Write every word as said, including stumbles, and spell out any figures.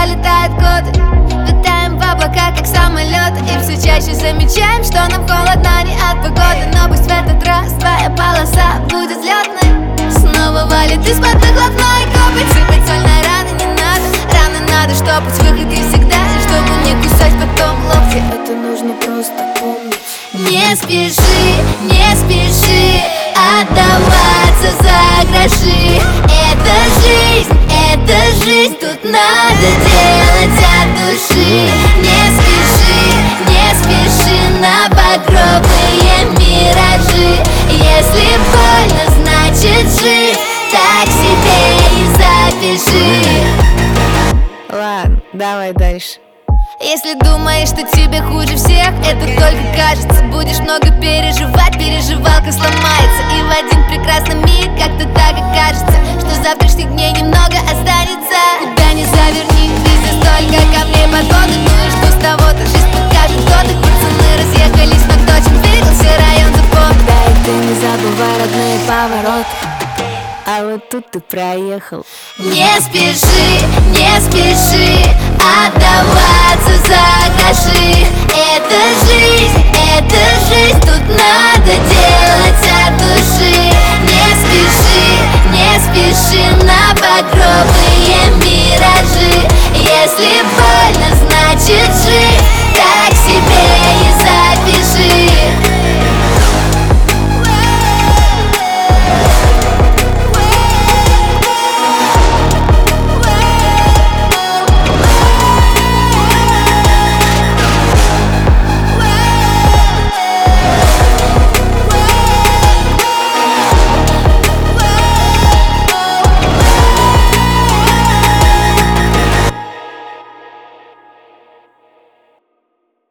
пролетают годы. Летаем в облака, как самолеты, и все чаще замечаем, что нам холодно не от погоды. Но пусть в этот раз твоя полоса будет взлетной. Снова валит из-под выхлопной копоть. Сыпать соль на раны не надо, раны надо штопать. Выход есть всегда, и чтобы не кусать потом локти, это нужно просто помнить. Не спеши, не спеши отдаваться за гроши. Это жизнь, это жизнь, тут надо делать от души. Не спеши, не спеши на багровые миражи. Если больно, значит жить, так себе и запиши. Ладно, давай дальше. Если думаешь, что тебе хуже всех, это только кажется. Будешь много переживать, переживалка сломается. И в один прекрасный миг как-то так и кажется, что завтрашних дней немного останется. Куда ни заверни, везде столько камней под воду. Ну и что с того-то, жизнь покажет кто-то. Пацаны разъехались, но кто чем двигался, район запомнил. Да и ты не забывай родные повороты, а вот тут ты проехал. Не спеши, не спеши